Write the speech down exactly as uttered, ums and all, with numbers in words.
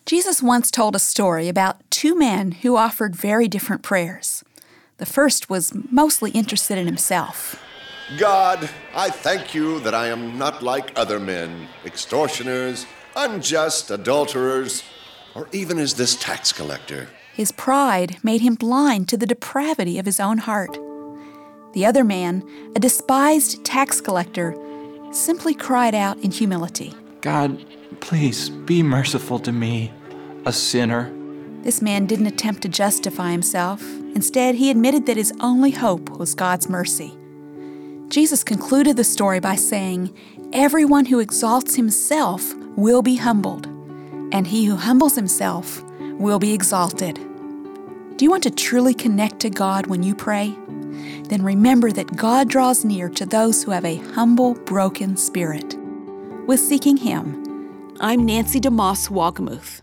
Jesus once told a story about two men who offered very different prayers. The first was mostly interested in himself. God, I thank you that I am not like other men, extortioners, unjust adulterers, or even as this tax collector. His pride made him blind to the depravity of his own heart. The other man, a despised tax collector, simply cried out in humility, God, please be merciful to me, a sinner. This man didn't attempt to justify himself. Instead, he admitted that his only hope was God's mercy. Jesus concluded the story by saying, "Everyone who exalts himself will be humbled, and he who humbles himself will be exalted." Do you want to truly connect to God when you pray? Then remember that God draws near to those who have a humble, broken spirit. With Seeking Him, I'm Nancy DeMoss Wolgemuth.